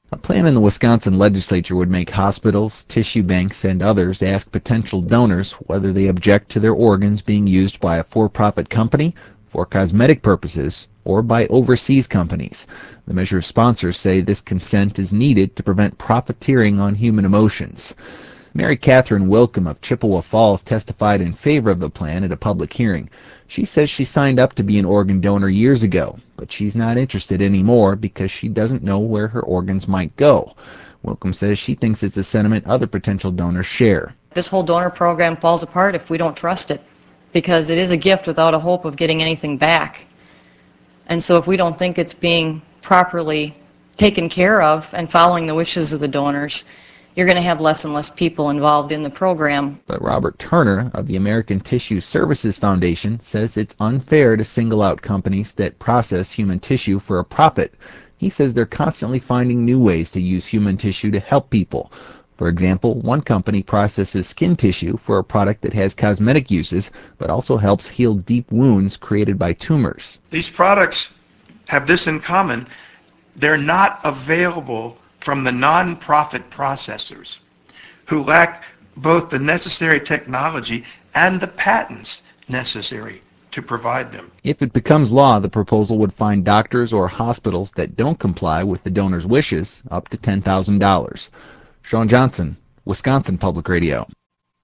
A plan in the Wisconsin legislature would make hospitals, tissue banks, and others ask potential donors whether they object to their organs being used by a for-profit company for cosmetic purposes or by overseas companies. The measure's sponsors say this consent is needed to prevent profiteering on human emotions. Mary Catherine Wilkham of Chippewa Falls testified in favor of the plan at a public hearing. She says she signed up to be an organ donor years ago, but she's not interested anymore because she doesn't know where her organs might go. Wilkham says she thinks it's a sentiment other potential donors share. This whole donor program falls apart if we don't trust it, because it is a gift without a hope of getting anything back. And so if we don't think it's being properly taken care of and following the wishes of the donors, you're going to have less and less people involved in the program. But Robert Turner of the American Tissue Services Foundation says it's unfair to single out companies that process human tissue for a profit. He says they're constantly finding new ways to use human tissue to help people. For example, one company processes skin tissue for a product that has cosmetic uses, but also helps heal deep wounds created by tumors. These products have this in common: they're not available from the non-profit processors who lack both the necessary technology and the patents necessary to provide them. If it becomes law, the proposal would fine doctors or hospitals that don't comply with the donor's wishes up to $10,000. Sean Johnson, Wisconsin Public Radio.